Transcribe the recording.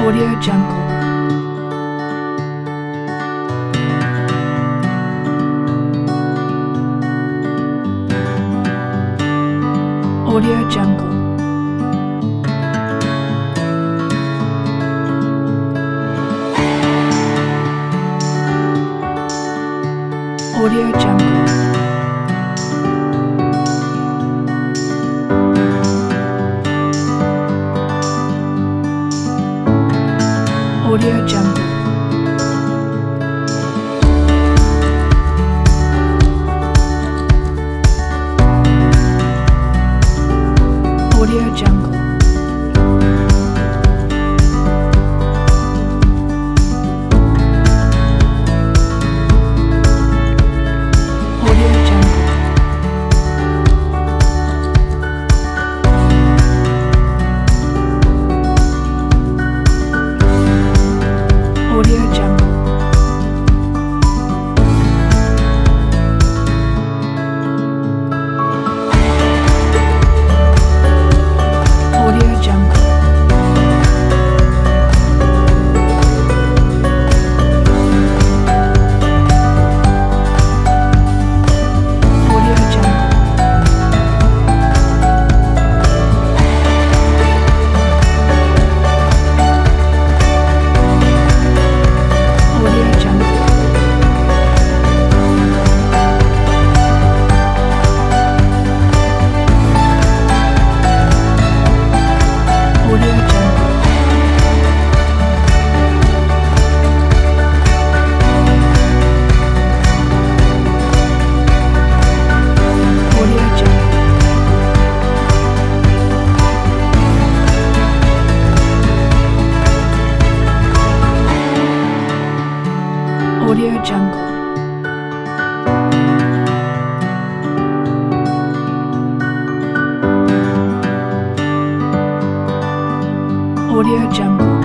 Audio Jungle. Audio Jungle. Audio Jungle. Audio Jungle. Audio Jungle. Audio Jungle. Audio Jungle. Audio Jungle. Audio Jungle. Audio Jungle. Audio Jungle. Audio Jungle. Audio Jungle.